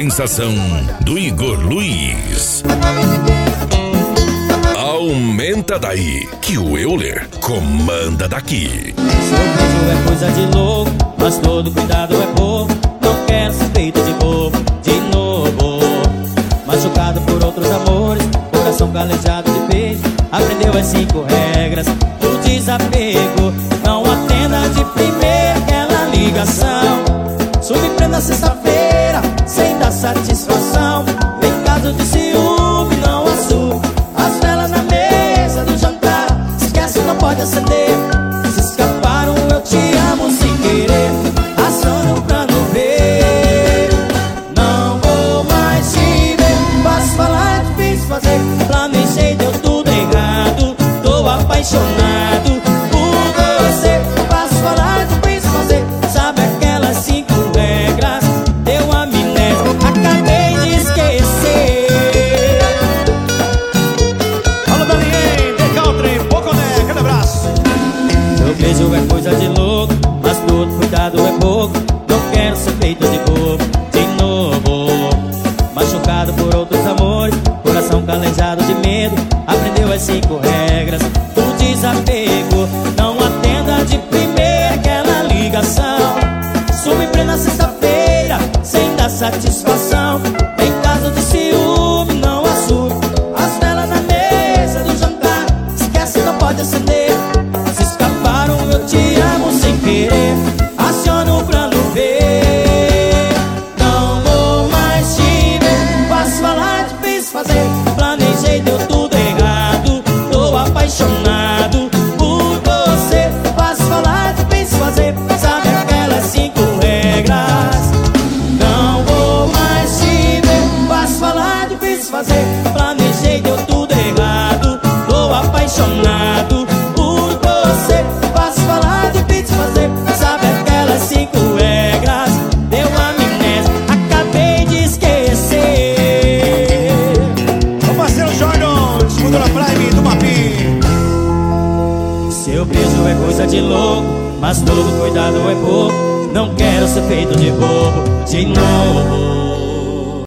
sensação do Igor Luiz. Aumenta daí, que o Euler comanda daqui. Seu beijo é coisa de louco, mas todo cuidado é pouco. Não quero ser feito de bobo, de novo. Machucado por outros amores, coração calejado de beijo. Aprendeu as 5 regras do desapego. Não atenda de primeira aquela ligação. Surpreenda sexta-feira, sem dar satisfação. Em caso de ciúme, não assume. As velas na mesa do jantar, esquece, não pode acender. Se escaparam, eu te amo sem querer. Aciona o plano B. Não vou mais te ver. Posso falar, é difícil fazer. Planejei, deu tudo errado. Tô apaixonado por você. Posso falar, é difícil fazer. Sabe aquelas 5 regras? Deu amnésia, acabei de esquecer. Alô, Belém, The Country, Poconé, aquele abraço. Seu beijo é coisa de louco, mas todo cuidado é pouco. Não quero ser feito de bobo, de novo. Machucado por outros amores, coração calejado de medo. Aprendeu as 5 regras do desapego. Não atenda de primeira aquela ligação. Sume em plena sexta-feira, sem dar satisfação. Em caso de ciúme, não assume. As velas na mesa do jantar, esquece, não pode acender. Se escaparam, eu te amo sem querer. Aciona o plano B. Não vou mais te ver. Posso falar, difícil fazer. Planejei, deu tudo errado. Tô apaixonado por você. Posso falar, difícil fazer. Sabe aquelas 5 regras? Não vou mais te ver. Posso falar, difícil fazer. Planejei, deu tudo errado. Tô apaixonado por você. Posso falar, difícil fazer. Sabe aquelas 5 regras? Deu amnésia, acabei de esquecer. Ô parceiro Jordan, Escultura Prime do Mapim. Seu beijo é coisa de louco, mas todo cuidado é pouco. Não quero ser feito de bobo, de novo.